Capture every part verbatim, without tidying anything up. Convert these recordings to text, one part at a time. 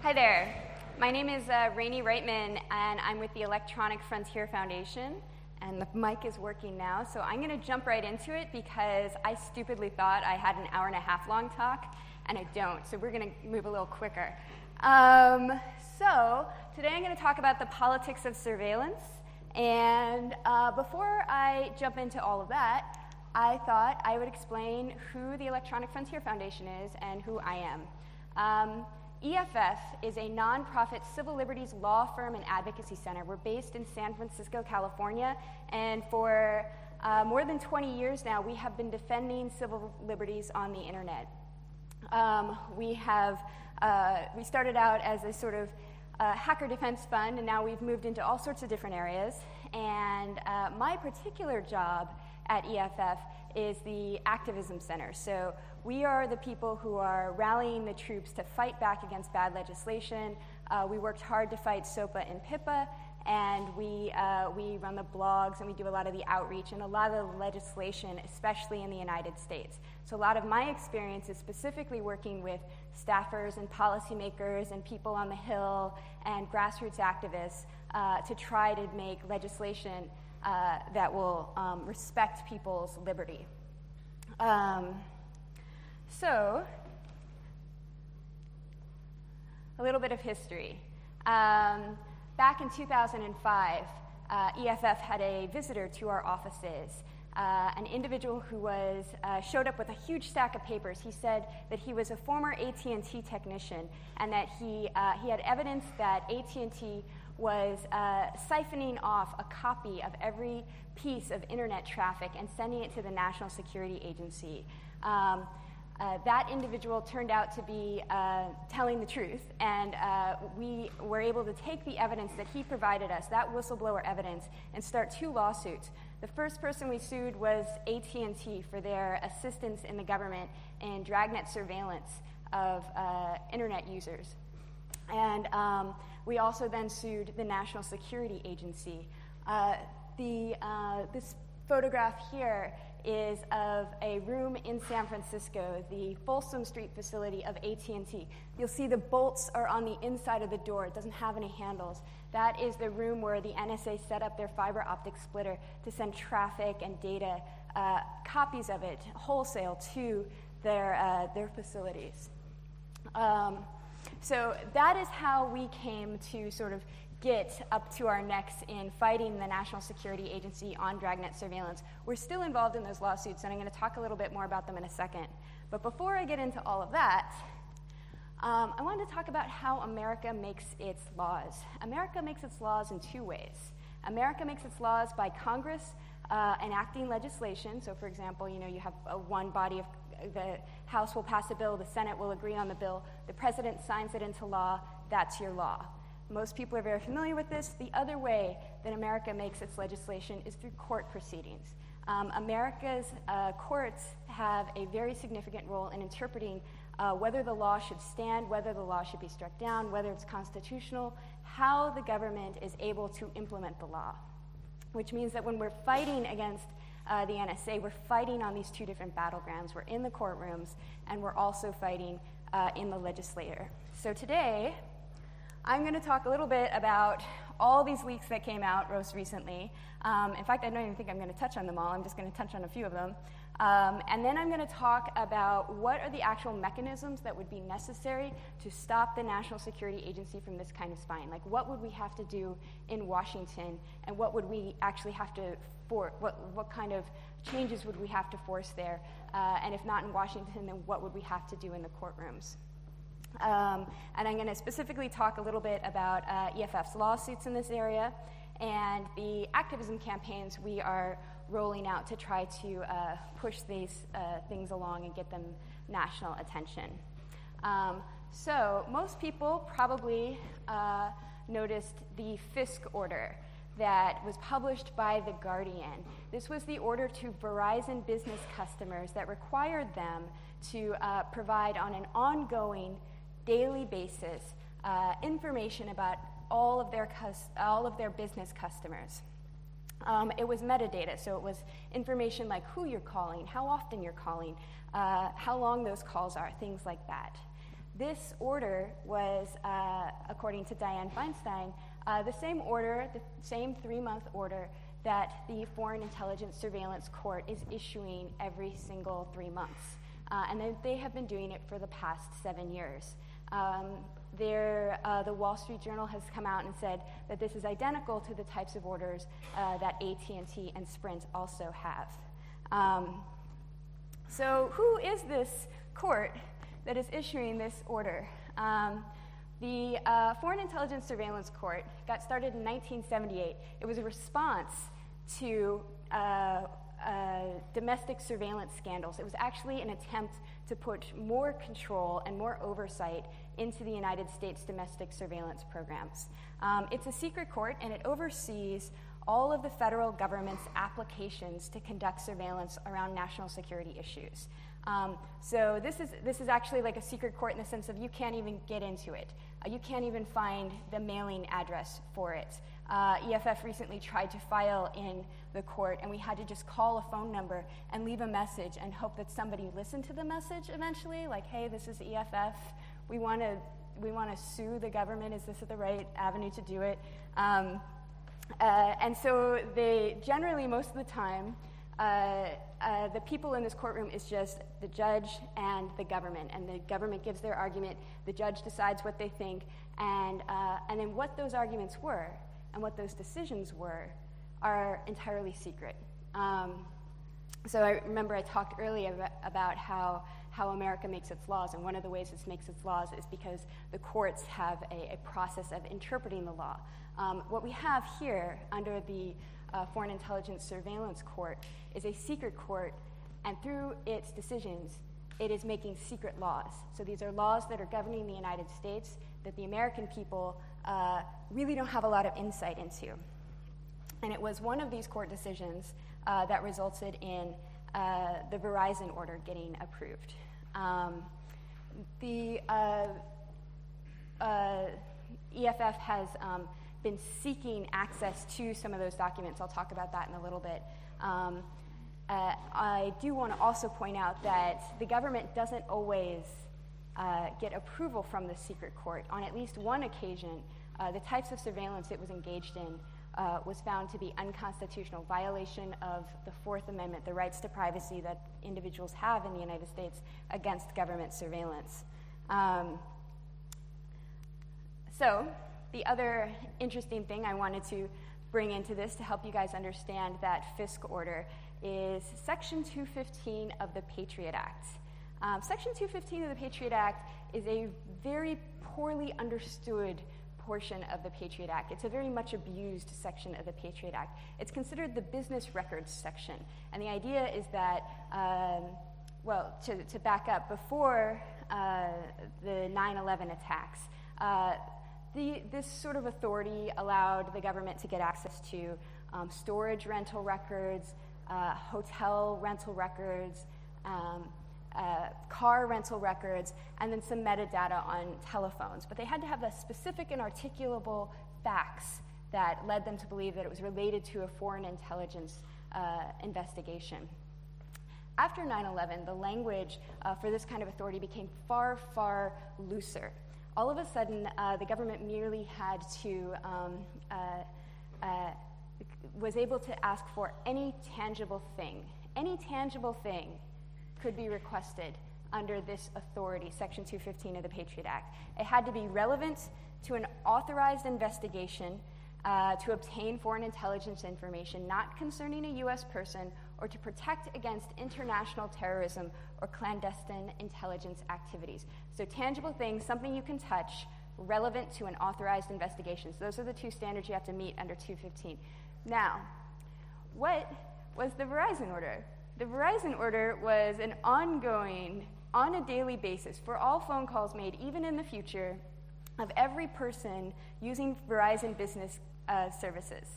Hi there. My name is uh, Rainey Reitman, and I'm with the Electronic Frontier Foundation, and the mic is working now, so I'm going to jump right into it because I stupidly thought I had an hour and a half long talk, and I don't, so we're going to move a little quicker. Um, so today I'm going to talk about the politics of surveillance, and uh, before I jump into all of that, I thought I would explain who the Electronic Frontier Foundation is and who I am. Um, E F F is a nonprofit civil liberties law firm and advocacy center. We're based in San Francisco, California, and for uh, more than twenty years now, we have been defending civil liberties on the internet. Um, we have uh, we started out as a sort of uh, hacker defense fund, and now we've moved into all sorts of different areas. And uh, my particular job at E F F is the activism center. So we are the people who are rallying the troops to fight back against bad legislation. Uh, we worked hard to fight SOPA and PIPA, and we uh, we run the blogs, and we do a lot of the outreach and a lot of the legislation, especially in the United States. So a lot of my experience is specifically working with staffers and policymakers and people on the Hill and grassroots activists uh, to try to make legislation uh, that will um, respect people's liberty. Um, So, a little bit of history. Um, back in two thousand five, uh, E F F had a visitor to our offices, uh, an individual who was uh, showed up with a huge stack of papers. He said that he was a former A T and T technician and that he, uh, he had evidence that A T and T was uh, siphoning off a copy of every piece of internet traffic and sending it to the National Security Agency. Um, Uh, that individual turned out to be uh, telling the truth, and uh, we were able to take the evidence that he provided us, that whistleblower evidence, and start two lawsuits. The first person we sued was A T and T for their assistance in the government in dragnet surveillance of uh, internet users. And um, we also then sued the National Security Agency. Uh, the, uh, this photograph here is of a room in San Francisco, the Folsom Street facility of A T and T. You'll see the bolts are on the inside of the door. It doesn't have any handles. That is the room where the N S A set up their fiber optic splitter to send traffic and data, uh, copies of it, wholesale to their, uh, their facilities. Um, so that is how we came to sort of get up to our necks in fighting the National Security Agency on dragnet surveillance. We're still involved in those lawsuits, and I'm going to talk a little bit more about them in a second. But before I get into all of that, um, I wanted to talk about how America makes its laws. America makes its laws in two ways. America makes its laws by Congress uh, enacting legislation. So, for example, you know, you have a one body of the House will pass a bill, the Senate will agree on the bill, the president signs it into law, that's your law. Most people are very familiar with this. The other way that America makes its legislation is through court proceedings. Um, America's uh, courts have a very significant role in interpreting uh, whether the law should stand, whether the law should be struck down, whether it's constitutional, how the government is able to implement the law, which means that when we're fighting against uh, the N S A, we're fighting on these two different battlegrounds. We're in the courtrooms, and we're also fighting uh, in the legislature. So today, I'm going to talk a little bit about all these leaks that came out most recently. Um, in fact, I don't even think I'm going to touch on them all. I'm just going to touch on a few of them. Um, and then I'm going to talk about what are the actual mechanisms that would be necessary to stop the National Security Agency from this kind of spying. Like, what would we have to do in Washington, and what would we actually have to for what what kind of changes would we have to force there? Uh, and if not in Washington, then what would we have to do in the courtrooms? Um, and I'm going to specifically talk a little bit about uh, E F F's lawsuits in this area and the activism campaigns we are rolling out to try to uh, push these uh, things along and get them national attention. Um, so most people probably uh, noticed the Fisk order that was published by The Guardian. This was the order to Verizon business customers that required them to uh, provide on an ongoing daily basis uh, information about all of their cus- all of their business customers. Um, it was metadata, so it was information like who you're calling, how often you're calling, uh, how long those calls are, things like that. This order was uh, according to Dianne Feinstein, uh, the same order, the same three-month order that the Foreign Intelligence Surveillance Court is issuing every single three months. Uh, and they, they have been doing it for the past seven years. Um, there, uh, the Wall Street Journal has come out and said that this is identical to the types of orders uh, that A T and T and Sprint also have. Um, so who is this court that is issuing this order? Um, the uh, Foreign Intelligence Surveillance Court got started in nineteen seventy-eight. It was a response to uh, uh, domestic surveillance scandals. It was actually an attempt to put more control and more oversight into the United States domestic surveillance programs. Um, it's a secret court, and it oversees all of the federal government's applications to conduct surveillance around national security issues. Um, so this is this is actually like a secret court in the sense of you can't even get into it. Uh, you can't even find the mailing address for it. Uh, E F F recently tried to file in the court, and we had to just call a phone number and leave a message and hope that somebody listened to the message eventually, like, hey, this is E F F. We want to we want to sue the government. Is this the right avenue to do it? Um, uh, and so they generally, most of the time, uh, uh, the people in this courtroom is just the judge and the government, and the government gives their argument. The judge decides what they think, and uh, and then what those arguments were and what those decisions were are entirely secret. Um, so I remember I talked earlier about how, how America makes its laws, and one of the ways it makes its laws is because the courts have a, a process of interpreting the law. Um, what we have here under the uh, Foreign Intelligence Surveillance Court is a secret court, and through its decisions, it is making secret laws. So these are laws that are governing the United States that the American people uh, really don't have a lot of insight into. And it was one of these court decisions uh, that resulted in uh, the Verizon order getting approved. Um, the uh, uh, E F F has um, been seeking access to some of those documents. I'll talk about that in a little bit. Um, uh, I do want to also point out that the government doesn't always uh, get approval from the secret court. On at least one occasion, uh, the types of surveillance it was engaged in Uh, was found to be unconstitutional, violation of the Fourth Amendment, the rights to privacy that individuals have in the United States against government surveillance. Um, so the other interesting thing I wanted to bring into this to help you guys understand that FISC order is Section two fifteen of the Patriot Act. Um, Section two fifteen of the Patriot Act is a very poorly understood portion of the Patriot Act. It's a very much abused section of the Patriot Act. It's considered the business records section. And the idea is that, um, well, to, to back up, before uh, the nine eleven attacks, uh, the, this sort of authority allowed the government to get access to um, storage rental records, uh, hotel rental records, um, Uh, car rental records, and then some metadata on telephones. But they had to have the specific and articulable facts that led them to believe that it was related to a foreign intelligence uh, investigation. After nine eleven, the language uh, for this kind of authority became far, far looser. All of a sudden, uh, the government merely had to, um, uh, uh, was able to ask for any tangible thing, any tangible thing could be requested under this authority, Section two fifteen of the Patriot Act. It had to be relevant to an authorized investigation uh, to obtain foreign intelligence information not concerning a U S person or to protect against international terrorism or clandestine intelligence activities. So tangible things, something you can touch, relevant to an authorized investigation. So those are the two standards you have to meet under two fifteen. Now, what was the Verizon order? The Verizon order was an ongoing, on a daily basis, for all phone calls made, even in the future, of every person using Verizon business uh, services.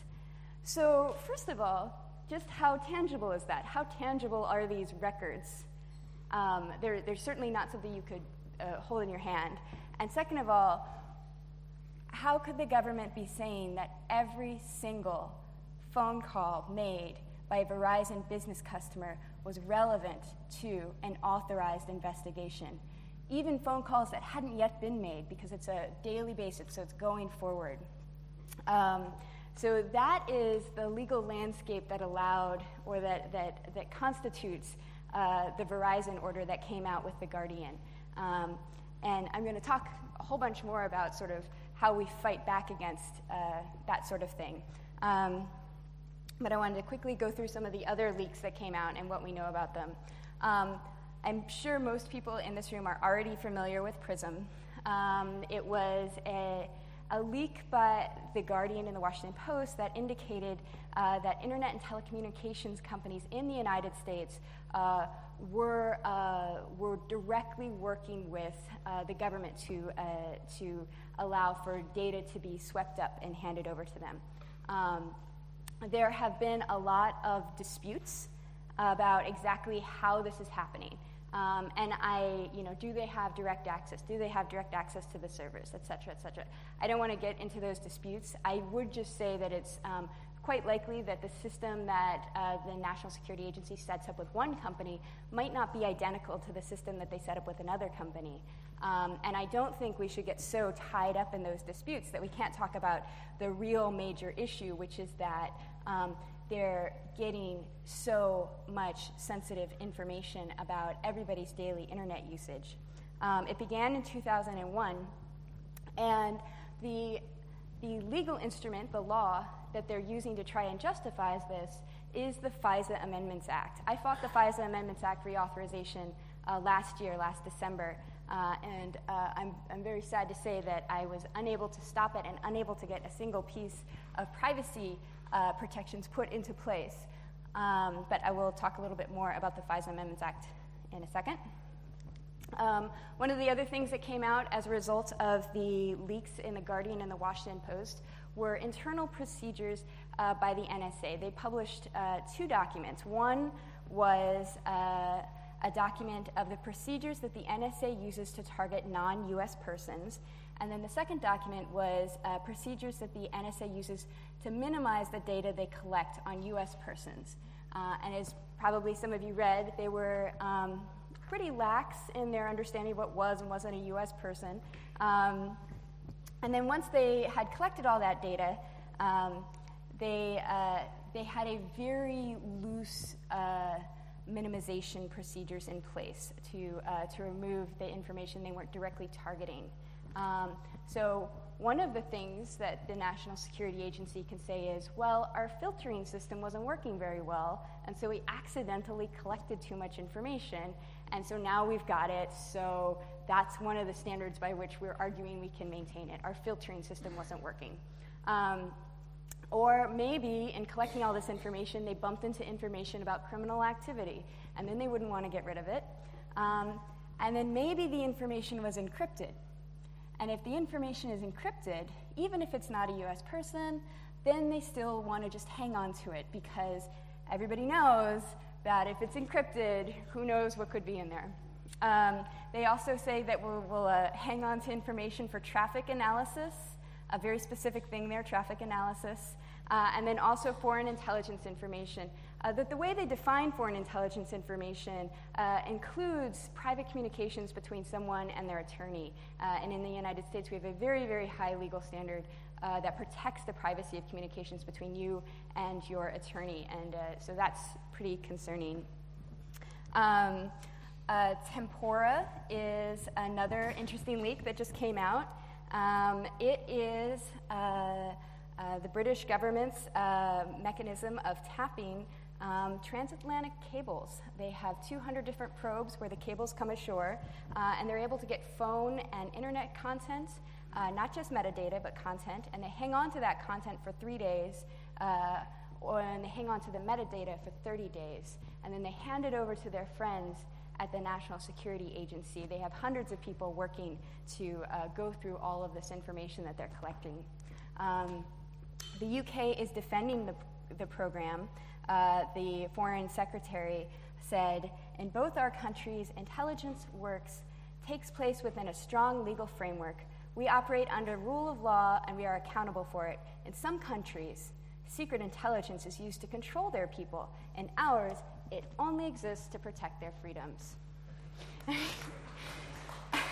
So, first of all, just how tangible is that? How tangible are these records? Um, they're, they're certainly not something you could uh, hold in your hand. And second of all, how could the government be saying that every single phone call made by a Verizon business customer was relevant to an authorized investigation? even phone calls that hadn't yet been made, because it's a daily basis, so it's going forward. Um, so that is the legal landscape that allowed, or that, that, that constitutes uh, the Verizon order that came out with The Guardian. Um, and I'm going to talk a whole bunch more about sort of how we fight back against uh, that sort of thing. Um, but I wanted to quickly go through some of the other leaks that came out and what we know about them. Um, I'm sure most people in this room are already familiar with PRISM. Um, it was a, a leak by The Guardian and The Washington Post that indicated uh, that internet and telecommunications companies in the United States uh, were, uh, were directly working with uh, the government to, uh, to allow for data to be swept up and handed over to them. Um, there have been a lot of disputes about exactly how this is happening. Um, and I, you know, do they have direct access? Do they have direct access to the servers, et cetera, et cetera? I don't want to get into those disputes. I would just say that it's um, quite likely that the system that uh, the National Security Agency sets up with one company might not be identical to the system that they set up with another company. Um, and I don't think we should get so tied up in those disputes that we can't talk about the real major issue, which is that um, they're getting so much sensitive information about everybody's daily internet usage. Um, it began in two thousand one, and the, the legal instrument, the law, that they're using to try and justify this is the FISA Amendments Act. I fought the FISA Amendments Act reauthorization uh, last year, last December, uh, and uh, I'm, I'm very sad to say that I was unable to stop it and unable to get a single piece of privacy Uh, protections put into place. Um, but I will talk a little bit more about the FISA Amendments Act in a second. Um, one of the other things that came out as a result of the leaks in The Guardian and The Washington Post were internal procedures uh, by the N S A. They published uh, two documents. One was uh, a document of the procedures that the N S A uses to target non-U S persons. And then the second document was uh, procedures that the N S A uses to minimize the data they collect on U S persons. Uh, and as probably some of you read, they were um, pretty lax in their understanding of what was and wasn't a U S person. Um, and then once they had collected all that data, um, they, uh, they had a very loose uh, minimization procedures in place to, uh, to remove the information they weren't directly targeting. Um, so one of the things that the National Security Agency can say is, well, our filtering system wasn't working very well, and so we accidentally collected too much information, and so now we've got it, so that's one of the standards by which we're arguing we can maintain it. Our filtering system wasn't working. Um, or maybe in collecting all this information, they bumped into information about criminal activity, and then they wouldn't want to get rid of it. Um, and then maybe the information was encrypted. And if the information is encrypted, even if it's not a U S person, then they still want to just hang on to it, because everybody knows that if it's encrypted, who knows what could be in there. Um, they also say that we'll, we'll uh, hang on to information for traffic analysis, a very specific thing there, traffic analysis, uh, and then also foreign intelligence information. Uh, that the way they define foreign intelligence information uh, includes private communications between someone and their attorney. Uh, and in the United States, we have a very, very high legal standard uh, that protects the privacy of communications between you and your attorney. And uh, so that's pretty concerning. Um, uh, Tempora is another interesting leak that just came out. Um, it is uh, uh, the British government's uh, mechanism of tapping Um, transatlantic cables. They have two hundred different probes where the cables come ashore, uh, and they're able to get phone and internet content, uh, not just metadata, but content, and they hang on to that content for three days, uh, or, and they hang on to the metadata for thirty days, and then they hand it over to their friends at the National Security Agency. They have hundreds of people working to uh, go through all of this information that they're collecting. Um, the U K is defending the, the program. Uh, the Foreign Secretary said, in both our countries, intelligence works takes place within a strong legal framework. We operate under rule of law, and we are accountable for it. In some countries, secret intelligence is used to control their people. In ours, it only exists to protect their freedoms.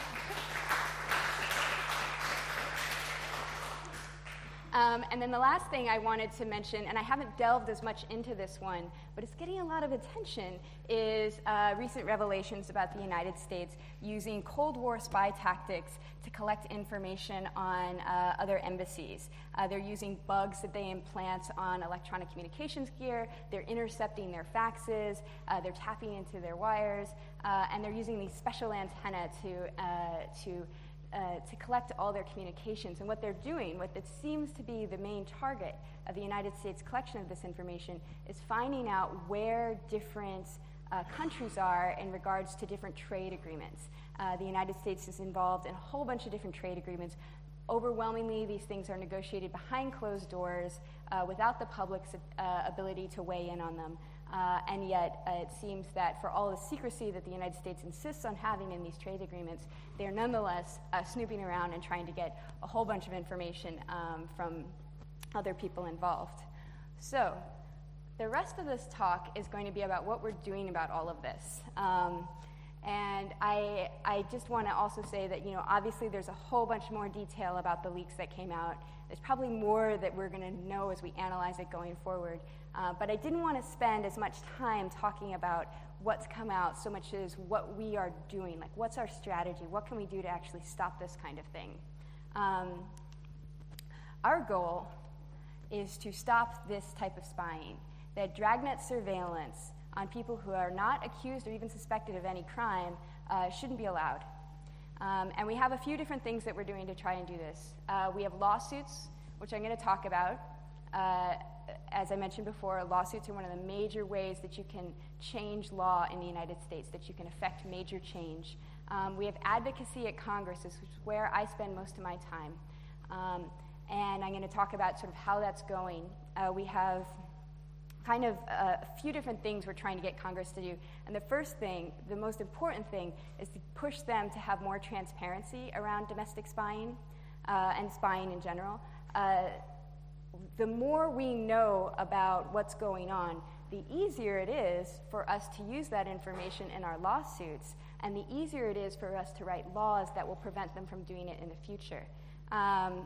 Um, and then the last thing I wanted to mention, and I haven't delved as much into this one, but it's getting a lot of attention, is uh, recent revelations about the United States using Cold War spy tactics to collect information on uh, other embassies. Uh, they're using bugs that they implant on electronic communications gear, they're intercepting their faxes, uh, they're tapping into their wires, uh, and they're using these special antennae to, uh, to Uh, to collect all their communications. And what they're doing, what it seems to be the main target of the United States collection of this information, is finding out where different uh, countries are in regards to different trade agreements. Uh, the United States is involved in a whole bunch of different trade agreements. Overwhelmingly, these things are negotiated behind closed doors uh, without the public's uh, ability to weigh in on them. Uh, and yet, uh, it seems that for all the secrecy that the United States insists on having in these trade agreements, they're nonetheless uh, snooping around and trying to get a whole bunch of information um, from other people involved. So, the rest of this talk is going to be about what we're doing about all of this. Um, and I, I just want to also say that, you know, obviously there's a whole bunch more detail about the leaks that came out. There's probably more that we're going to know as we analyze it going forward. Uh, but I didn't want to spend as much time talking about what's come out so much as what we are doing. Like, what's our strategy? What can we do to actually stop this kind of thing? Um, our goal is to stop this type of spying, that dragnet surveillance on people who are not accused or even suspected of any crime uh, shouldn't be allowed. Um, and we have a few different things that we're doing to try and do this. Uh, we have lawsuits, which I'm going to talk about. Uh, as I mentioned before, lawsuits are one of the major ways that you can change law in the United States, that you can affect major change. Um, we have advocacy at Congress, which is where I spend most of my time. Um, and I'm going to talk about sort of how that's going. Uh, we have kind of uh, a few different things we're trying to get Congress to do. And the first thing, the most important thing, is to push them to have more transparency around domestic spying uh, and spying in general. Uh, the more we know about what's going on, the easier it is for us to use that information in our lawsuits, and the easier it is for us to write laws that will prevent them from doing it in the future. Um,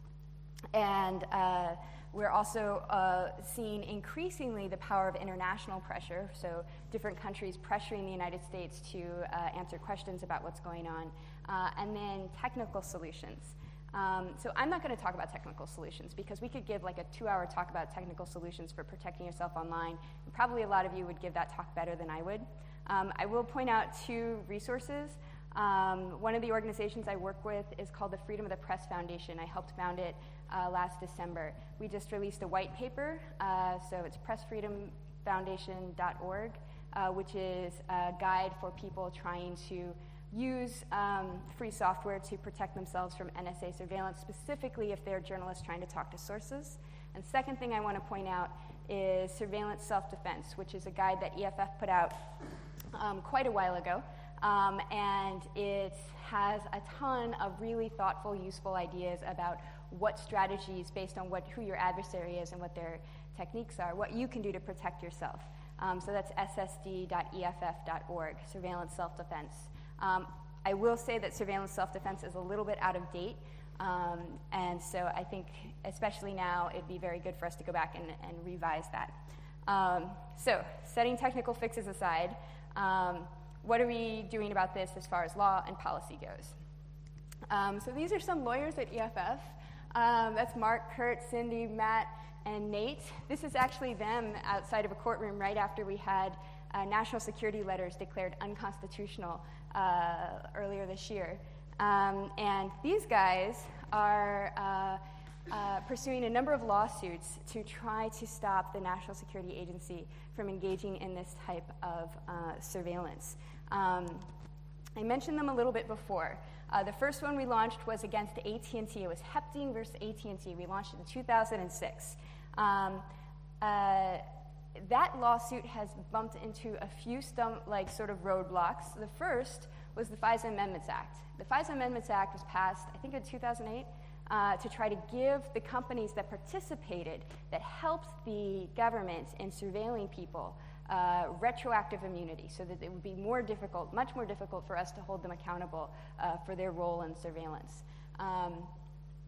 and uh, we're also uh, seeing increasingly the power of international pressure, so different countries pressuring the United States to uh, answer questions about what's going on, uh, and then technical solutions. Um, so I'm not going to talk about technical solutions because we could give like a two-hour talk about technical solutions for protecting yourself online. And probably a lot of you would give that talk better than I would. Um, I will point out two resources. Um, one of the organizations I work with is called the Freedom of the Press Foundation. I helped found it uh, last December. We just released a white paper, uh, so it's press freedom foundation dot org, uh, which is a guide for people trying to use um, free software to protect themselves from N S A surveillance, specifically if they're journalists trying to talk to sources. And second thing I want to point out is Surveillance Self-Defense, which is a guide that E F F put out um, quite a while ago. Um, and it has a ton of really thoughtful, useful ideas about what strategies, based on what who your adversary is and what their techniques are, what you can do to protect yourself. Um, so that's S S D dot E F F dot org, Surveillance Self-Defense. Um, I will say that surveillance self-defense is a little bit out of date, um, and so I think, especially now, it'd be very good for us to go back and, and revise that. Um, so, setting technical fixes aside, um, what are we doing about this as far as law and policy goes? Um, so these are some lawyers at E F F. Um, that's Mark, Kurt, Cindy, Matt, and Nate. This is actually them outside of a courtroom right after we had uh, national security letters declared unconstitutional uh, earlier this year. Um, and these guys are uh, uh, pursuing a number of lawsuits to try to stop the National Security Agency from engaging in this type of uh, surveillance. Um, I mentioned them a little bit before. Uh, the first one we launched was against A T and T. It was Hepting versus A T and T. We launched it in two thousand six. Um, uh, that lawsuit has bumped into a few stump, like sort of roadblocks. The first was the FISA Amendments Act. The FISA Amendments Act was passed, I think, in two thousand eight, uh, to try to give the companies that participated, that helped the government in surveilling people, uh, retroactive immunity, so that it would be more difficult, much more difficult for us to hold them accountable uh, for their role in surveillance. Um,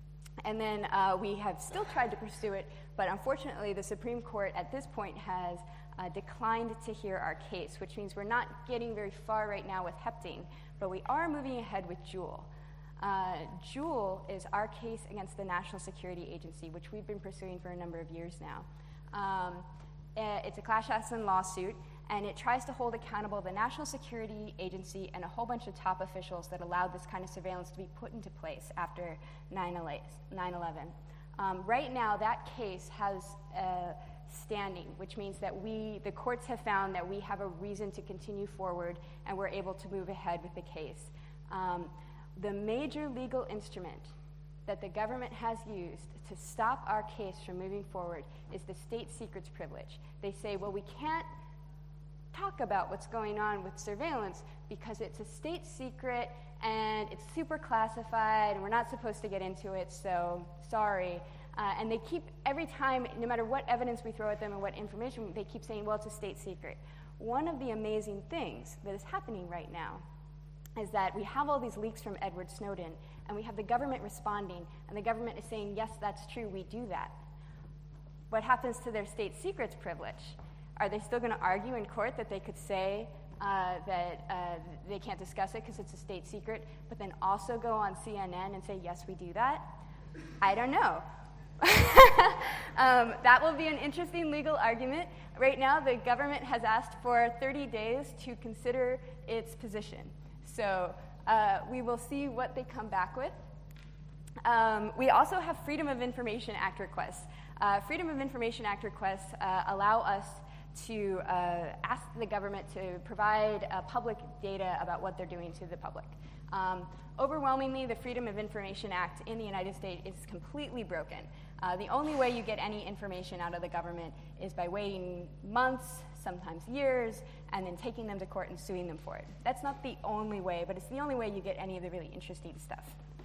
And then uh, we have still tried to pursue it, but unfortunately the Supreme Court at this point has uh, declined to hear our case, which means we're not getting very far right now with Hepting, but we are moving ahead with Juul. Uh, Juul is our case against the National Security Agency, which we've been pursuing for a number of years now. Um, it's a class action lawsuit, and it tries to hold accountable the National Security Agency and a whole bunch of top officials that allowed this kind of surveillance to be put into place after nine eleven. Um, right now, that case has uh, standing, which means that we, the courts have found that we have a reason to continue forward, and we're able to move ahead with the case. Um, The major legal instrument that the government has used to stop our case from moving forward is the state secrets privilege. They say, well, we can't talk about what's going on with surveillance because it's a state secret and it's super classified and we're not supposed to get into it, so sorry. Uh, and they keep, every time, no matter what evidence we throw at them and what information, they keep saying, well, it's a state secret. One of the amazing things that is happening right now is that we have all these leaks from Edward Snowden, and we have the government responding, and the government is saying, yes, that's true, we do that. What happens to their state secrets privilege? Are they still going to argue in court that they could say uh, that uh, they can't discuss it because it's a state secret, but then also go on C N N and say, yes, we do that? I don't know. um, that will be an interesting legal argument. Right now, the government has asked for thirty days to consider its position. So uh, we will see what they come back with. Um, we also have Freedom of Information Act requests. Uh, Freedom of Information Act requests uh, allow us to uh, ask the government to provide uh, public data about what they're doing to the public. Um, overwhelmingly, the Freedom of Information Act in the United States is completely broken. Uh, the only way you get any information out of the government is by waiting months, sometimes years, and then taking them to court and suing them for it. That's not the only way, but it's the only way you get any of the really interesting stuff.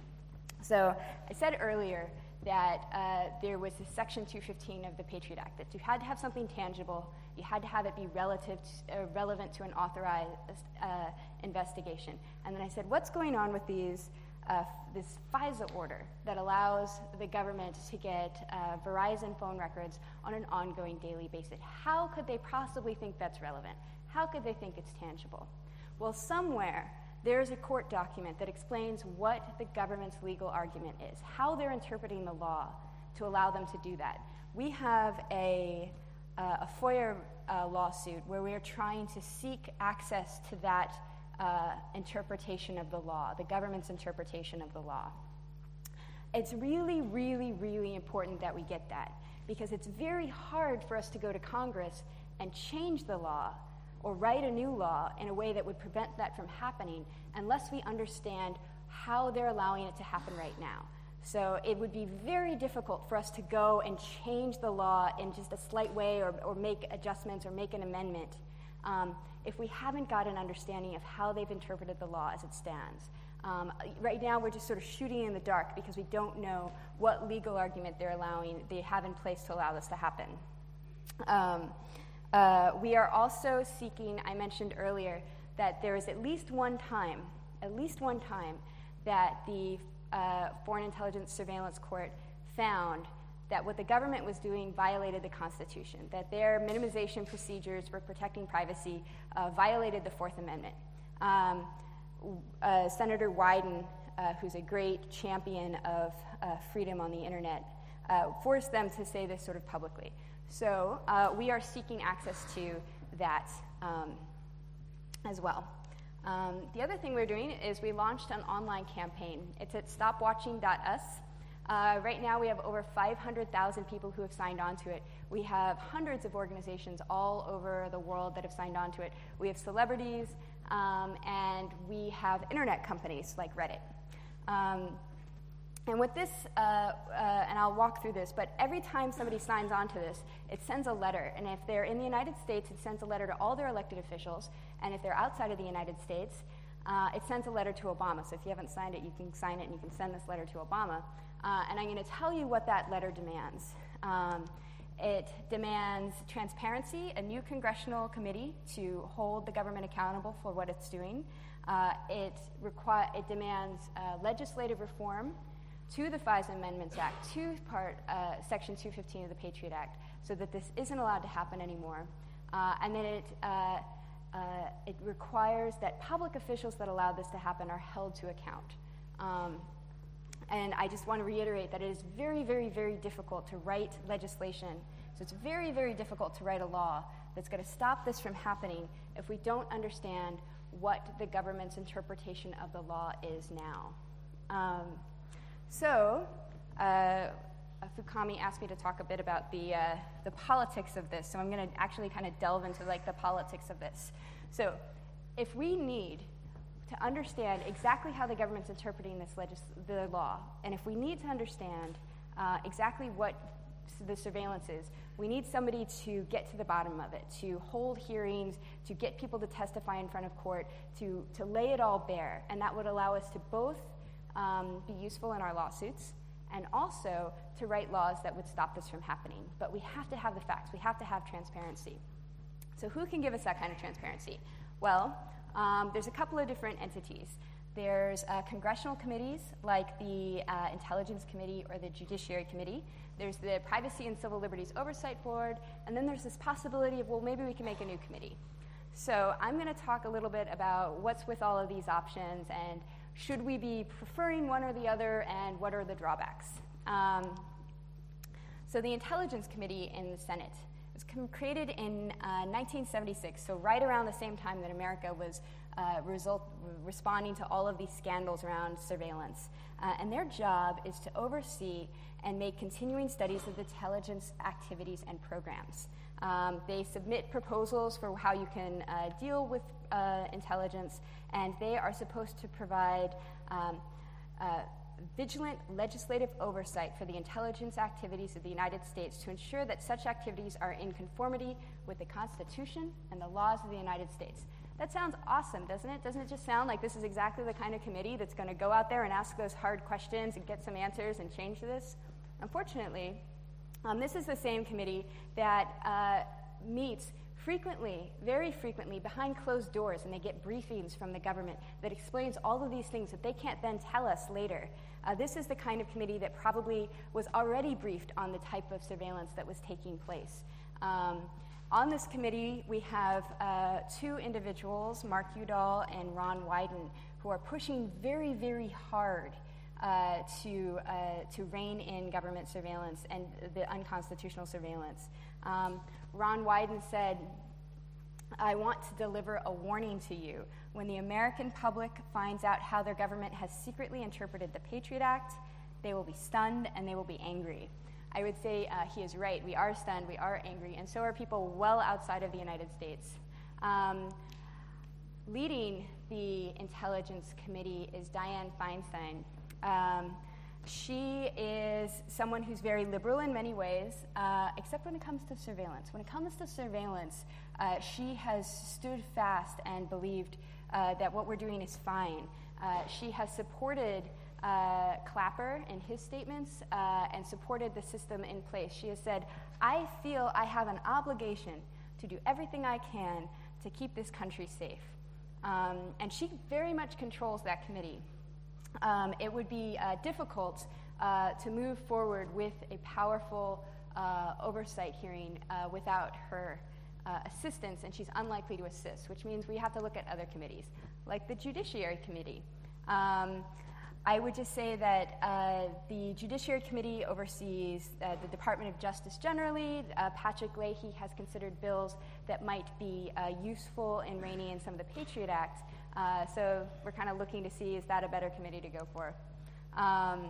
So I said earlier that uh, there was this Section two fifteen of the Patriot Act, that you had to have something tangible, you had to have it be relative to, uh, relevant to an authorized uh, investigation. And then I said, what's going on with these Uh, this FISA order that allows the government to get uh, Verizon phone records on an ongoing daily basis? How could they possibly think that's relevant? How could they think it's tangible? Well, somewhere there's a court document that explains what the government's legal argument is, how they're interpreting the law to allow them to do that. We have a, uh, a FOIA uh, lawsuit where we are trying to seek access to that Uh, interpretation of the law, the government's interpretation of the law. It's really, really, really important that we get that, because it's very hard for us to go to Congress and change the law or write a new law in a way that would prevent that from happening unless we understand how they're allowing it to happen right now. So it would be very difficult for us to go and change the law in just a slight way or, or make adjustments or make an amendment Um, if we haven't got an understanding of how they've interpreted the law as it stands. Um, right now, we're just sort of shooting in the dark because we don't know what legal argument they're allowing, they have in place to allow this to happen. Um, uh, we are also seeking, I mentioned earlier, that there is at least one time, at least one time, that the uh, Foreign Intelligence Surveillance Court found that what the government was doing violated the Constitution, that their minimization procedures for protecting privacy uh, violated the Fourth Amendment. Um, uh, Senator Wyden, uh, who's a great champion of uh, freedom on the internet, uh, forced them to say this sort of publicly. So uh, we are seeking access to that um, as well. Um, the other thing we're doing is we launched an online campaign. It's at stop watching dot u s. Uh, right now, we have over five hundred thousand people who have signed on to it. We have hundreds of organizations all over the world that have signed on to it. We have celebrities, um, and we have internet companies like Reddit. Um, and with this, uh, uh, and I'll walk through this, but every time somebody signs on to this, it sends a letter. And if they're in the United States, it sends a letter to all their elected officials. And if they're outside of the United States, uh, it sends a letter to Obama. So if you haven't signed it, you can sign it, and you can send this letter to Obama. Uh, and I'm going to tell you what that letter demands. Um, it demands transparency, a new congressional committee to hold the government accountable for what it's doing. Uh, it, requi- it demands uh, legislative reform, to the FISA Amendments Act, to part uh, Section two fifteen of the Patriot Act, so that this isn't allowed to happen anymore, uh, and that it uh, uh, it requires that public officials that allow this to happen are held to account. Um, and I just want to reiterate that it is very, very, very difficult to write legislation. So it's very, very difficult to write a law that's going to stop this from happening if we don't understand what the government's interpretation of the law is now. Um, so, uh, Fukami asked me to talk a bit about the uh, the politics of this, so I'm going to actually kind of delve into like the politics of this. So, if we need to understand exactly how the government's interpreting this legis- the law, and if we need to understand uh, exactly what the surveillance is, we need somebody to get to the bottom of it, to hold hearings, to get people to testify in front of court, to, to lay it all bare. And that would allow us to both um, be useful in our lawsuits and also to write laws that would stop this from happening. But we have to have the facts. We have to have transparency. So who can give us that kind of transparency? Well, um, there's a couple of different entities. There's uh, congressional committees like the uh, Intelligence Committee or the Judiciary Committee. There's the Privacy and Civil Liberties Oversight Board, and then there's this possibility of, well, maybe we can make a new committee. So I'm going to talk a little bit about what's with all of these options, and should we be preferring one or the other, and what are the drawbacks. Um, so the Intelligence Committee in the Senate was com- created in uh, nineteen seventy-six, so right around the same time that America was uh, result- responding to all of these scandals around surveillance. Uh, and their job is to oversee and make continuing studies of intelligence activities and programs. Um, they submit proposals for how you can uh, deal with uh, intelligence, and they are supposed to provide um, uh, vigilant legislative oversight for the intelligence activities of the United States to ensure that such activities are in conformity with the Constitution and the laws of the United States. That sounds awesome, doesn't it? Doesn't it just sound like this is exactly the kind of committee that's going to go out there and ask those hard questions and get some answers and change this? Unfortunately, um, this is the same committee that uh, meets frequently, very frequently, behind closed doors, and they get briefings from the government that explains all of these things that they can't then tell us later. Uh, this is the kind of committee that probably was already briefed on the type of surveillance that was taking place. Um, On this committee, we have uh, two individuals, Mark Udall and Ron Wyden, who are pushing very, very hard uh, to uh, to rein in government surveillance and the unconstitutional surveillance. Um, Ron Wyden said, "I want to deliver a warning to you. When the American public finds out how their government has secretly interpreted the Patriot Act, they will be stunned and they will be angry." I would say uh, he is right. We are stunned, we are angry, and so are people well outside of the United States. Um, leading the Intelligence Committee is Dianne Feinstein. Um, she is someone who's very liberal in many ways, uh, except when it comes to surveillance. When it comes to surveillance, uh, she has stood fast and believed uh, that what we're doing is fine. Uh, she has supported Uh, Clapper in his statements uh, and supported the system in place. She has said, "I feel I have an obligation to do everything I can to keep this country safe." Um, and she very much controls that committee. Um, it would be uh, difficult uh, to move forward with a powerful uh, oversight hearing uh, without her uh, assistance, and she's unlikely to assist, which means we have to look at other committees, like the Judiciary Committee. Um, I would just say that uh, the Judiciary Committee oversees uh, the Department of Justice generally. Uh, Patrick Leahy has considered bills that might be uh, useful in reining in some of the Patriot Act. Uh, so we're kind of looking to see, is that a better committee to go for? Um,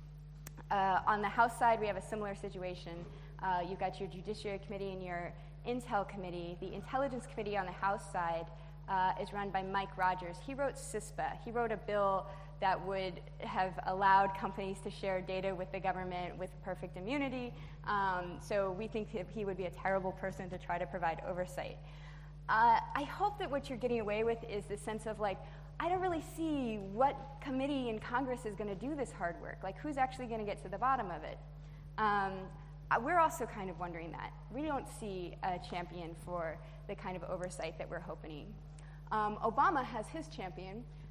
uh, on the House side, we have a similar situation. Uh, you've got your Judiciary Committee and your Intel Committee. The Intelligence Committee on the House side uh, is run by Mike Rogers. He wrote CISPA. He wrote a bill that would have allowed companies to share data with the government with perfect immunity. Um, so we think that he would be a terrible person to try to provide oversight. Uh, I hope that what you're getting away with is the sense of like, I don't really see what committee in Congress is going to do this hard work. Like, who's actually going to get to the bottom of it? Um, we're also kind of wondering that. We don't see a champion for the kind of oversight that we're hoping. Um, Obama has his champion.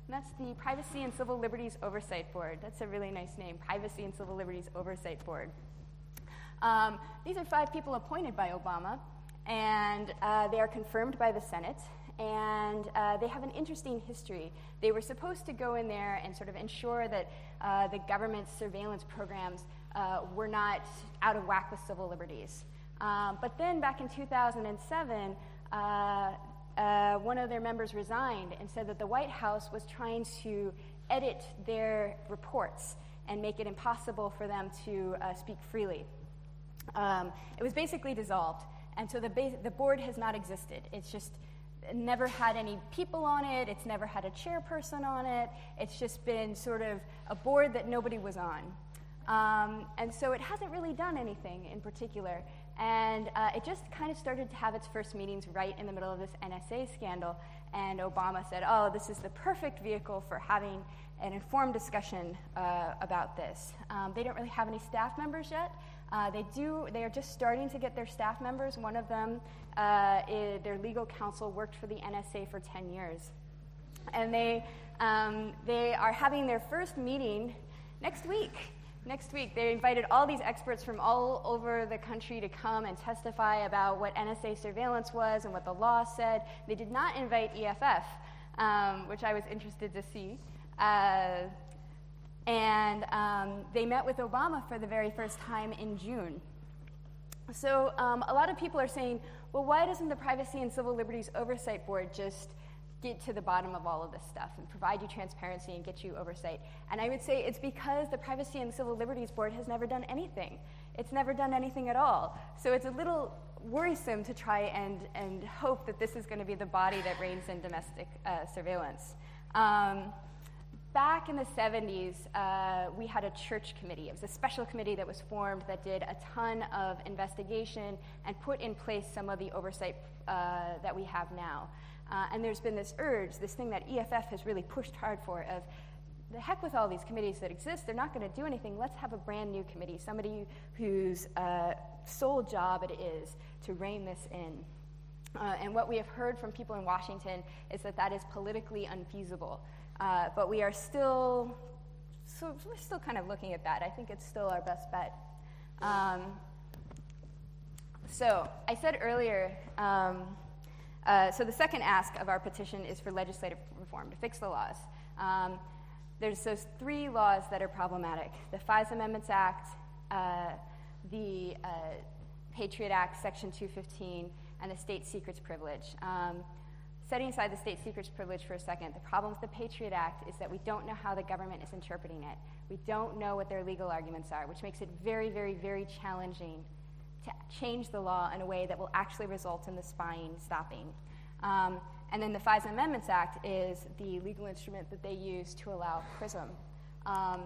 And that's the Privacy and Civil Liberties Oversight Board. That's a really nice name, Privacy and Civil Liberties Oversight Board. Um, these are five people appointed by Obama, and uh, they are confirmed by the Senate, and uh, they have an interesting history. They were supposed to go in there and sort of ensure that uh, the government's surveillance programs uh, were not out of whack with civil liberties. Um, but then back in two thousand seven, uh, uh, one of their members resigned and said that the White House was trying to edit their reports and make it impossible for them to uh, speak freely. Um, it was basically dissolved, and so the, base, the board has not existed. It's just never had any people on it. It's never had a chairperson on it. It's just been sort of a board that nobody was on. Um, and so it hasn't really done anything in particular. And uh, it just kind of started to have its first meetings right in the middle of this N S A scandal. And Obama said, oh, this is the perfect vehicle for having an informed discussion uh, about this. Um, they don't really have any staff members yet. Uh, they do. They are just starting to get their staff members. One of them, uh, is, their legal counsel, worked for the N S A for ten years. And they, um, they are having their first meeting next week. Next week, they invited all these experts from all over the country to come and testify about what N S A surveillance was and what the law said. They did not invite E F F, um, which I was interested to see. Uh, and um, they met with Obama for the very first time in June. So um, a lot of people are saying, well, why doesn't the Privacy and Civil Liberties Oversight Board just get to the bottom of all of this stuff and provide you transparency and get you oversight? And I would say it's because the Privacy and Civil Liberties Board has never done anything. It's never done anything at all. So it's a little worrisome to try and, and hope that this is going to be the body that reins in domestic uh, surveillance. Um, back in the seventies, uh, we had a church committee. It was a special committee that was formed that did a ton of investigation and put in place some of the oversight uh, that we have now. Uh, and there's been this urge, this thing that E F F has really pushed hard for, of the heck with all these committees that exist, they're not going to do anything, let's have a brand new committee, somebody whose uh, sole job it is to rein this in. Uh, and what we have heard from people in Washington is that that is politically unfeasible. Uh, but we are still, so we're still kind of looking at that. I think it's still our best bet. Um, so I said earlier, um, Uh, so the second ask of our petition is for legislative reform, to fix the laws. Um, there's those three laws that are problematic: the FISA Amendments Act, uh, the uh, Patriot Act, Section two fifteen, and the state secrets privilege. Um, setting aside the state secrets privilege for a second, the problem with the Patriot Act is that we don't know how the government is interpreting it. We don't know what their legal arguments are, which makes it very, very, very challenging to change the law in a way that will actually result in the spying stopping. Um, and then the FISA Amendments Act is the legal instrument that they use to allow PRISM. Um,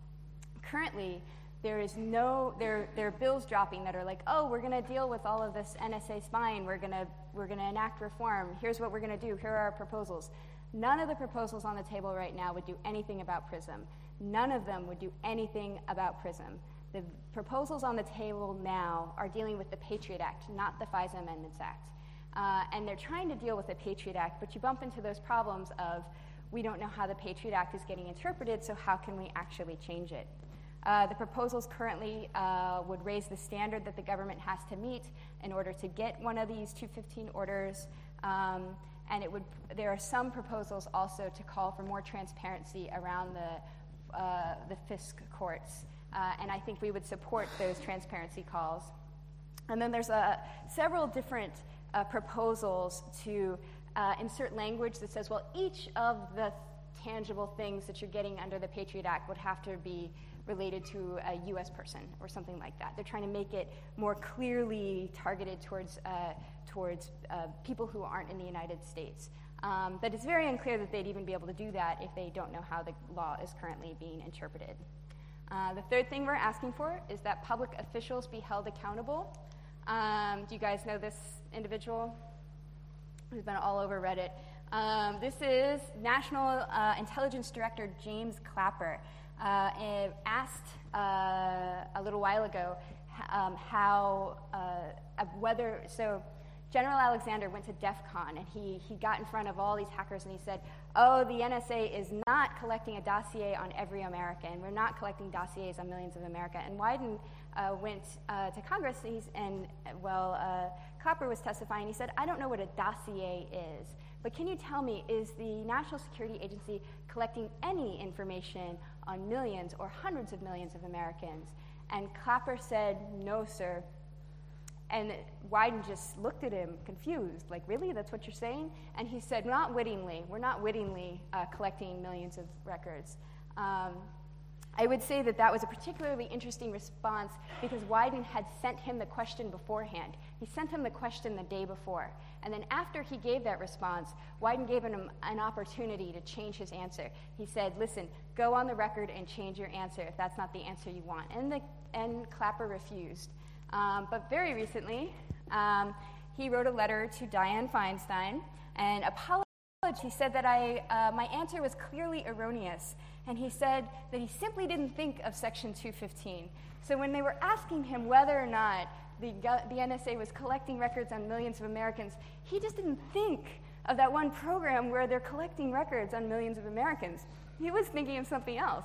currently, there is no, there, there are bills dropping that are like, oh, we're going to deal with all of this N S A spying, we're going to we're going to enact reform, here's what we're going to do, here are our proposals. None of the proposals on the table right now would do anything about PRISM. None of them would do anything about PRISM. The proposals on the table now are dealing with the Patriot Act, not the FISA Amendments Act. Uh, and they're trying to deal with the Patriot Act, but you bump into those problems of we don't know how the Patriot Act is getting interpreted, so how can we actually change it? Uh, the proposals currently uh, would raise the standard that the government has to meet in order to get one of these two fifteen orders. Um, and it would. There are some proposals also to call for more transparency around the, uh, the FISC courts. Uh, and I think we would support those transparency calls. And then there's uh, several different uh, proposals to uh, insert language that says, well, each of the tangible things that you're getting under the Patriot Act would have to be related to a U S person or something like that. They're trying to make it more clearly targeted towards, uh, towards uh, people who aren't in the United States. Um, but it's very unclear that they'd even be able to do that if they don't know how the law is currently being interpreted. Uh, the third thing we're asking for is that public officials be held accountable. Um, do you guys know this individual who's been all over Reddit? Um, this is National uh, Intelligence Director James Clapper. Uh, asked uh, a little while ago um, how uh, whether so General Alexander went to DEF CON, and he, he got in front of all these hackers, and he said, oh, the N S A is not collecting a dossier on every American. We're not collecting dossiers on millions of America. And Wyden uh, went uh, to Congress, and, he's, and well, uh, Clapper was testifying. He said, I don't know what a dossier is, but can you tell me, is the National Security Agency collecting any information on millions or hundreds of millions of Americans? And Clapper said, no, sir. And Wyden just looked at him confused, like, really, that's what you're saying? And he said, not wittingly. We're not wittingly uh, collecting millions of records. Um, I would say that that was a particularly interesting response because Wyden had sent him the question beforehand. He sent him the question the day before. And then after he gave that response, Wyden gave him an opportunity to change his answer. He said, listen, go on the record and change your answer if that's not the answer you want. And, the, and Clapper refused. Um, but very recently, um, he wrote a letter to Dianne Feinstein and apologized. He said that I, uh, my answer was clearly erroneous, and he said that he simply didn't think of Section two fifteen. So when they were asking him whether or not the, the N S A was collecting records on millions of Americans, he just didn't think of that one program where they're collecting records on millions of Americans. He was thinking of something else.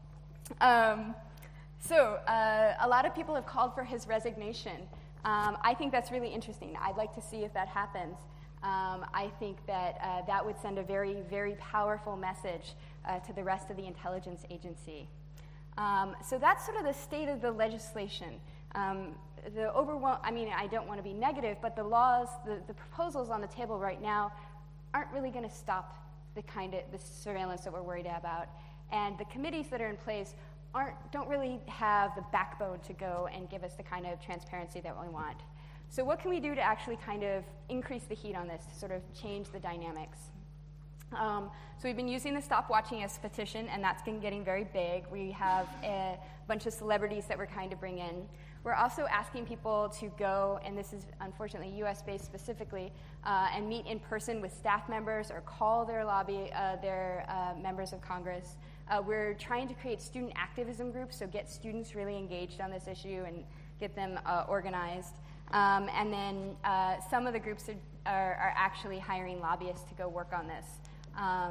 Um, So uh, a lot of people have called for his resignation. Um, I think that's really interesting. I'd like to see if that happens. Um, I think that uh, that would send a very, very powerful message uh, to the rest of the intelligence agency. Um, so that's sort of the state of the legislation. Um, the overwhelm- I mean, I don't want to be negative, but the laws, the, the proposals on the table right now aren't really going to stop the kind of the surveillance that we're worried about. And the committees that are in place Aren't, don't really have the backbone to go and give us the kind of transparency that we want. So what can we do to actually kind of increase the heat on this, to sort of change the dynamics? Um, so we've been using the Stop Watching Us petition, and that's been getting very big. We have a bunch of celebrities that we're trying to bring in. We're also asking people to go, and this is unfortunately U S based specifically, uh, and meet in person with staff members or call their lobby, uh, their uh, members of Congress. Uh, we're trying to create student activism groups, so get students really engaged on this issue and get them uh, organized. Um, and then uh, some of the groups are, are, are actually hiring lobbyists to go work on this. Um,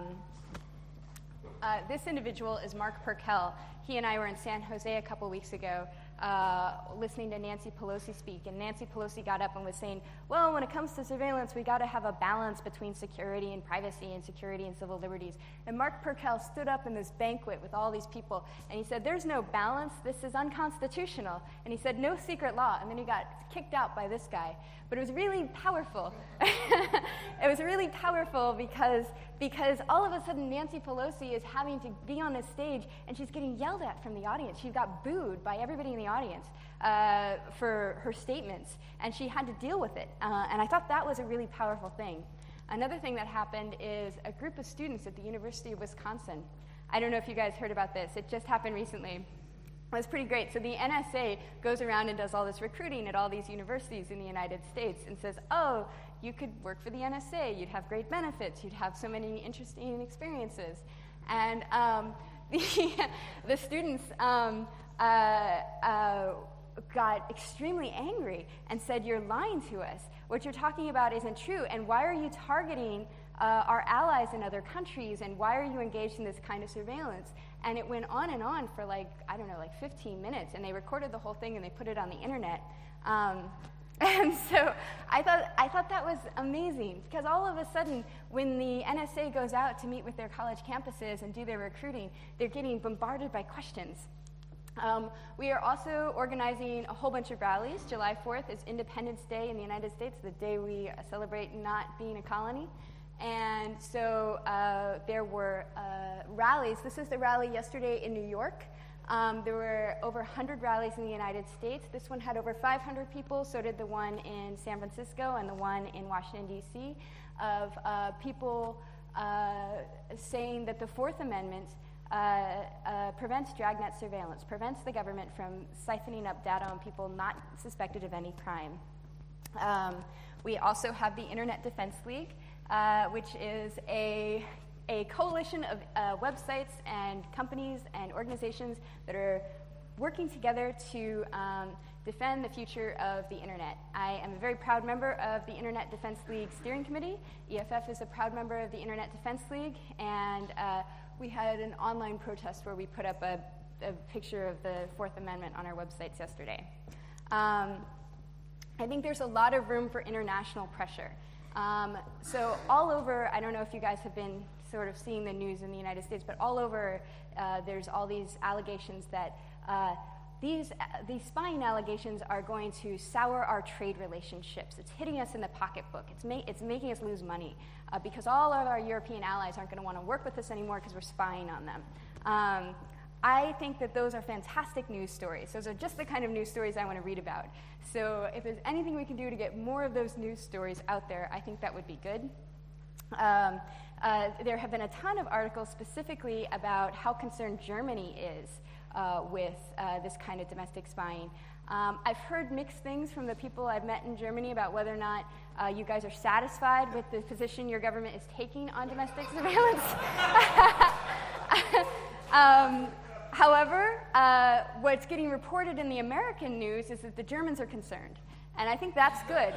uh, this individual is Mark Perkel. He and I were in San Jose a couple weeks ago uh, listening to Nancy Pelosi speak, and Nancy Pelosi got up and was saying, well, when it comes to surveillance, we got to have a balance between security and privacy and security and civil liberties. And Mark Perkel stood up in this banquet with all these people, and he said, there's no balance, this is unconstitutional. And he said, no secret law, and then he got kicked out by this guy. But it was really powerful. It was really powerful because, because all of a sudden Nancy Pelosi is having to be on this stage, and she's getting yelled at from the audience. She got booed by everybody in the audience uh, for her statements, and she had to deal with it. Uh, and I thought that was a really powerful thing. Another thing that happened is a group of students at the University of Wisconsin. I don't know if you guys heard about this. It just happened recently. It was pretty great. So the N S A goes around and does all this recruiting at all these universities in the United States and says, oh, you could work for the N S A, you'd have great benefits, you'd have so many interesting experiences. And um, the, the students um, uh, uh, got extremely angry and said, you're lying to us. What you're talking about isn't true, and why are you targeting uh, our allies in other countries, and why are you engaged in this kind of surveillance? And it went on and on for like, I don't know, like fifteen minutes, and they recorded the whole thing and they put it on the internet. Um, and so I thought, I thought that was amazing, because all of a sudden, when the N S A goes out to meet with their college campuses and do their recruiting, they're getting bombarded by questions. Um, we are also organizing a whole bunch of rallies. July fourth is Independence Day in the United States, the day we celebrate not being a colony. And so uh, there were uh, rallies. This is the rally yesterday in New York. Um, there were over one hundred rallies in the United States. This one had over five hundred people, so did the one in San Francisco and the one in Washington, D C, of uh, people uh, saying that the Fourth Amendment uh, uh, prevents dragnet surveillance, prevents the government from siphoning up data on people not suspected of any crime. Um, we also have the Internet Defense League, Uh, which is a, a coalition of uh, websites and companies and organizations that are working together to um, defend the future of the internet. I am a very proud member of the Internet Defense League Steering Committee. E F F is a proud member of the Internet Defense League, and uh, we had an online protest where we put up a, a picture of the Fourth Amendment on our websites yesterday. Um, I think there's a lot of room for international pressure. Um, so all over, I don't know if you guys have been sort of seeing the news in the United States, but all over uh, there's all these allegations that uh, These, uh, these spying allegations are going to sour our trade relationships. It's hitting us in the pocketbook. It's, ma- it's making us lose money uh, because all of our European allies aren't going to want to work with us anymore because we're spying on them. Um, I think that those are fantastic news stories. Those are just the kind of news stories I want to read about. So if there's anything we can do to get more of those news stories out there, I think that would be good. Um, uh, there have been a ton of articles specifically about how concerned Germany is Uh, with uh, this kind of domestic spying. Um, I've heard mixed things from the people I've met in Germany about whether or not uh, you guys are satisfied with the position your government is taking on domestic surveillance. um, however, uh, what's getting reported in the American news is that the Germans are concerned, and I think that's good.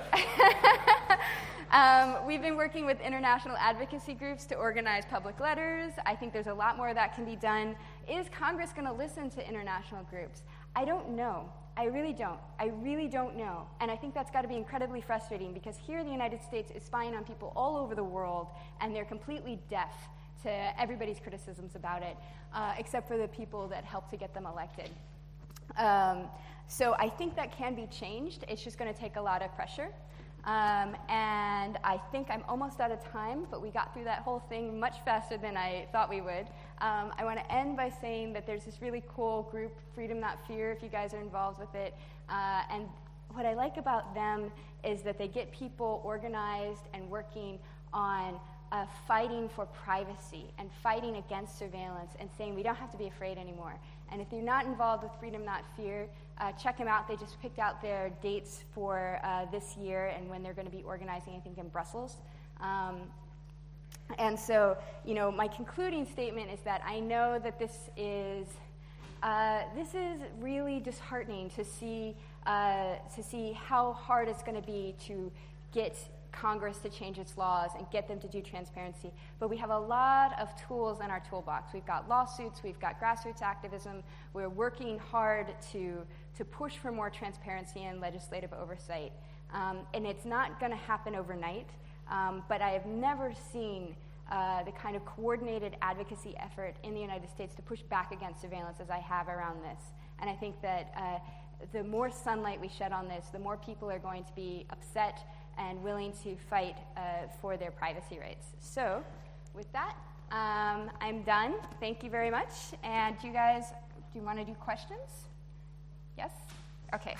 Um, we've been working with international advocacy groups to organize public letters. I think there's a lot more that can be done. Is Congress going to listen to international groups? I don't know. I really don't. I really don't know. And I think that's got to be incredibly frustrating because here the United States is spying on people all over the world, and they're completely deaf to everybody's criticisms about it, uh, except for the people that helped to get them elected. Um, so I think that can be changed. It's just going to take a lot of pressure. Um, and I think I'm almost out of time, but we got through that whole thing much faster than I thought we would. Um, I want to end by saying that there's this really cool group, Freedom Not Fear, if you guys are involved with it. Uh, and what I like about them is that they get people organized and working on uh, fighting for privacy and fighting against surveillance and saying we don't have to be afraid anymore. And if you're not involved with Freedom Not Fear, uh, check them out. They just picked out their dates for uh, this year and when they're going to be organizing, I think, in Brussels. Um, and so, you know, my concluding statement is that I know that this is uh, this is really disheartening to see uh, to see how hard it's going to be to get Congress to change its laws and get them to do transparency. But we have a lot of tools in our toolbox. We've got lawsuits, we've got grassroots activism. We're working hard to, to push for more transparency and legislative oversight. Um, and it's not going to happen overnight, um, but I have never seen uh, the kind of coordinated advocacy effort in the United States to push back against surveillance as I have around this. And I think that uh, the more sunlight we shed on this, the more people are going to be upset and willing to fight uh, for their privacy rights. So, with that, um, I'm done. Thank you very much. And do you guys, do you want to do questions? Yes? Okay.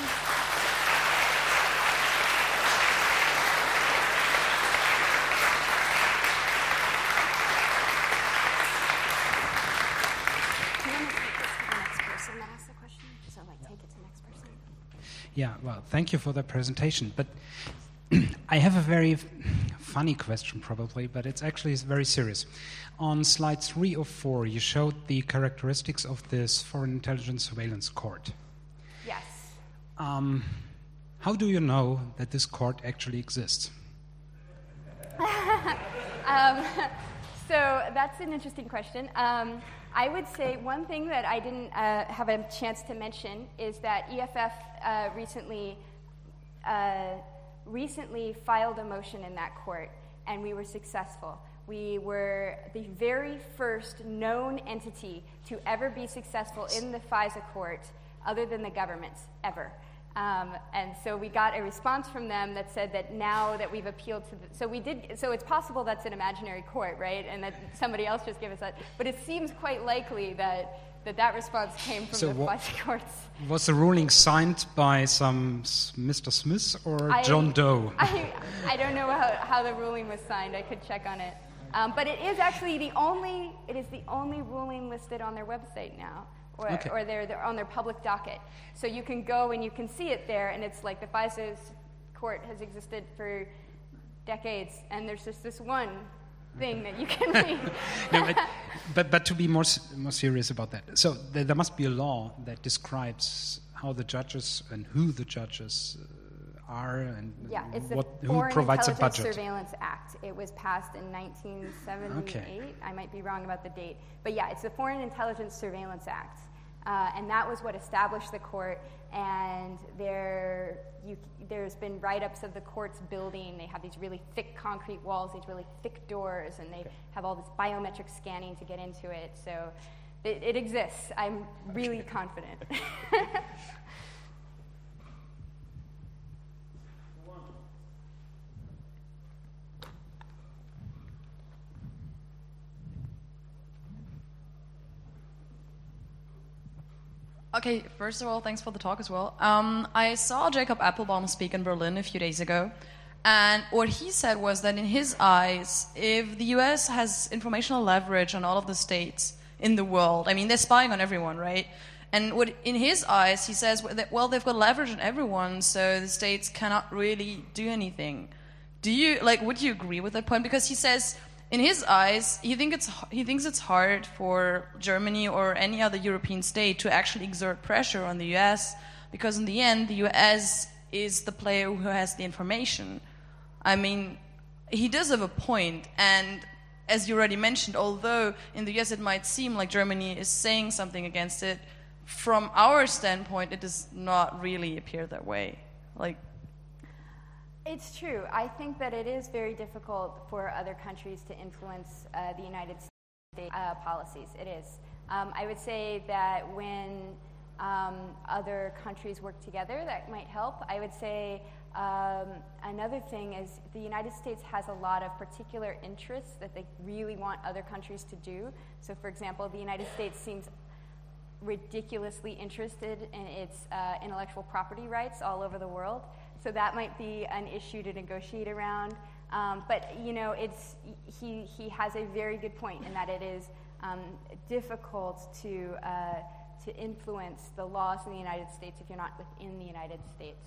So, like, take it to the next person. Yeah, well, thank you for the presentation. But I have a very f- funny question, probably, but it's actually very serious. On slide three or four, you showed the characteristics of this Foreign Intelligence Surveillance Court. Yes. Um, how do you know that this court actually exists? um, so that's an interesting question. Um, I would say one thing that I didn't uh, have a chance to mention is that E F F uh, recently uh, recently filed a motion in that court, and we were successful. We were the very first known entity to ever be successful in the FISA court, other than the governments, ever. Um, and so we got a response from them that said that now that we've appealed to the, so we did, so it's possible that's an imaginary court, right? And that somebody else just gave us that. But it seems quite likely that that, that response came from so the what, FISA courts. Was the ruling signed by some Mister Smith or I, John Doe? I, I don't know how, how the ruling was signed. I could check on it. Um, but it is actually the only, it is the only ruling listed on their website now. Or, okay. or they're, they're on their public docket. So you can go and you can see it there, and it's like the FISA court has existed for decades, and there's just this one thing that you can read. no, but, but but to be more more serious about that, so there, there must be a law that describes how the judges and who the judges uh, are and yeah, it's the what, who Foreign provides a Intelligence budget. Surveillance Act. It was passed in nineteen seventy-eight. Okay. I might be wrong about the date. But yeah, it's the Foreign Intelligence Surveillance Act. Uh, and that was what established the court. And there, you, there's been write-ups of the court's building. They have these really thick concrete walls, these really thick doors, and they have all this biometric scanning to get into it. So it, it exists. I'm really confident. Okay, first of all, thanks for the talk as well. Um, I saw Jacob Appelbaum speak in Berlin a few days ago, and what he said was that in his eyes, if the U S has informational leverage on all of the states in the world, I mean, they're spying on everyone, right? And what, in his eyes, he says, that, well, they've got leverage on everyone, so the states cannot really do anything. Do you, like, would you agree with that point? Because he says, in his eyes, he, think it's, he thinks it's hard for Germany or any other European state to actually exert pressure on the U S because in the end, the U S is the player who has the information. I mean, he does have a point, and as you already mentioned, although in the U S it might seem like Germany is saying something against it, from our standpoint, it does not really appear that way. Like, It's true. I think that it is very difficult for other countries to influence uh, the United States uh, policies. It is. Um, I would say that when um, other countries work together, that might help. I would say um, another thing is the United States has a lot of particular interests that they really want other countries to do. So, for example, the United States seems ridiculously interested in its uh, intellectual property rights all over the world. So that might be an issue to negotiate around. Um, but, you know, it's, he, he has a very good point in that it is um, difficult to, uh, to influence the laws in the United States if you're not within the United States.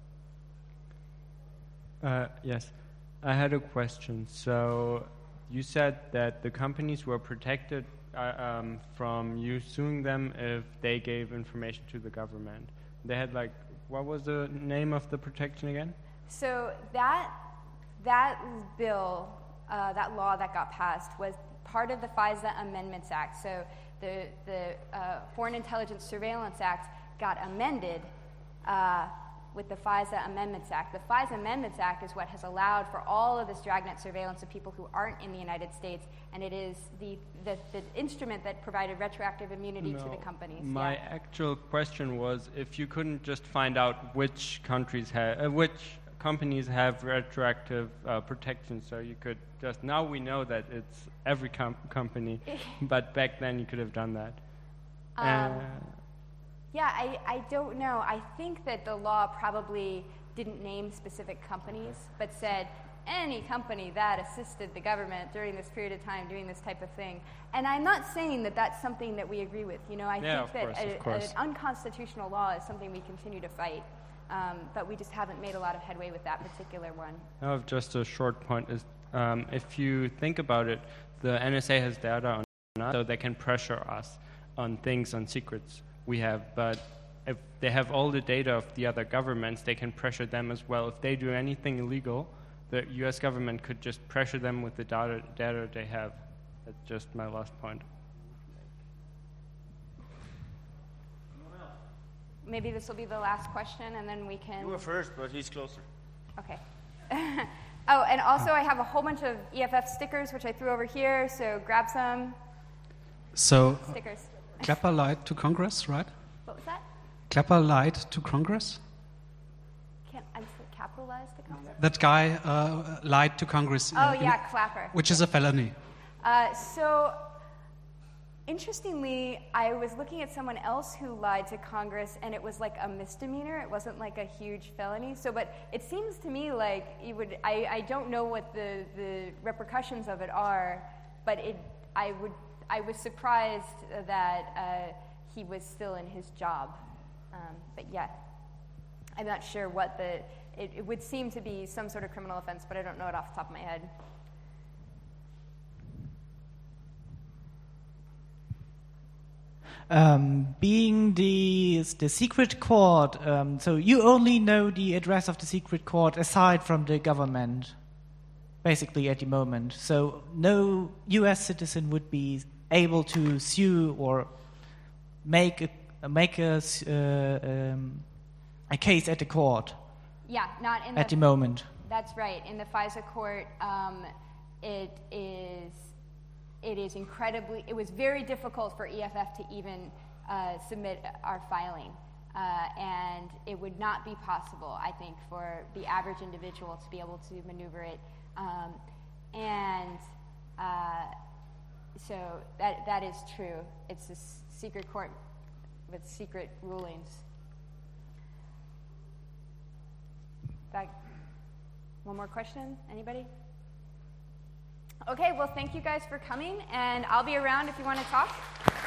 Uh, yes, I had a question. So you said that the companies were protected uh, um, from you suing them if they gave information to the government. They had like, what was the name of the protection again? So that that bill, uh, that law that got passed was part of the FISA Amendments Act. So the the uh, Foreign Intelligence Surveillance Act got amended uh, with the FISA Amendments Act. The FISA Amendments Act is what has allowed for all of this dragnet surveillance of people who aren't in the United States, and it is the the, the instrument that provided retroactive immunity no, to the companies. My yeah. actual question was if you couldn't just find out which countries have, uh, which companies have retroactive uh, protection, so you could just, now we know that it's every com- company, but back then you could have done that. Um, uh, Yeah, I, I don't know. I think that the law probably didn't name specific companies, but said any company that assisted the government during this period of time doing this type of thing. And I'm not saying that that's something that we agree with. You know, I yeah, think of that course, a, of course. an unconstitutional law is something we continue to fight, um, but we just haven't made a lot of headway with that particular one. I have just a short point. Is um, if you think about it, the N S A has data on us, so they can pressure us on things, on secrets we have, but if they have all the data of the other governments, they can pressure them as well. If they do anything illegal, the U S government could just pressure them with the data, data they have. That's just my last point. Maybe this will be the last question, and then we can... You were first, but he's closer. Okay. Oh, and also I have a whole bunch of E F F stickers, which I threw over here, so grab some So, stickers. Clapper lied to Congress, right? What was that? Clapper lied to Congress? Can't I capitalize the concept? That guy uh, lied to Congress. Oh, uh, in- yeah, Clapper. Which is a felony. Uh, so, interestingly, I was looking at someone else who lied to Congress, and it was like a misdemeanor. It wasn't like a huge felony. So, but it seems to me like you would. I, I don't know what the, the repercussions of it are, but it. I would. I was surprised that uh, he was still in his job. Um, but yeah, I'm not sure what the. It, it would seem to be some sort of criminal offense, but I don't know it off the top of my head. Um, being the the secret court, um, so you only know the address of the secret court aside from the government, basically at the moment. So no U S citizen would be able to sue or make a make a uh, um, a case at the court. Yeah, not in at the, the moment. That's right. In the FISA court, um, it is. It is incredibly, it was very difficult for E F F to even uh, submit our filing. Uh, and it would not be possible, I think, for the average individual to be able to maneuver it. Um, and uh, so that that is true. It's a s- secret court with secret rulings. Back. One more question? Anybody? Okay, well, thank you guys for coming, and I'll be around if you want to talk.